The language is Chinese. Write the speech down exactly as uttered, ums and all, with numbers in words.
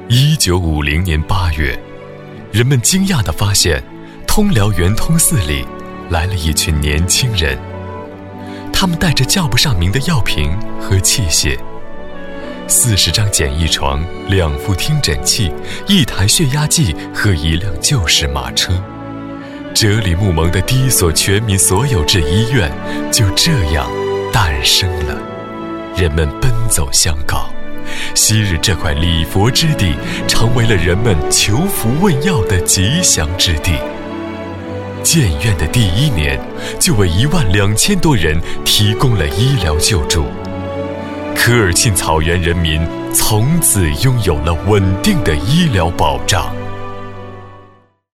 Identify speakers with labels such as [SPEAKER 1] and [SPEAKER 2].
[SPEAKER 1] 一九五零年八月，人们惊讶地发现，通辽圆通寺里来了一群年轻人，他们带着叫不上名的药瓶和器械，四十张简易床，两副听诊器，一台血压计和一辆旧式马车。哲里木盟的第一所全民所有制医院就这样诞生了。人们奔走相告，昔日这块礼佛之地成为了人们求福问药的吉祥之地。建院的第一年就为一万两千多人提供了医疗救助，科尔沁草原人民从此拥有了稳定的医疗保障。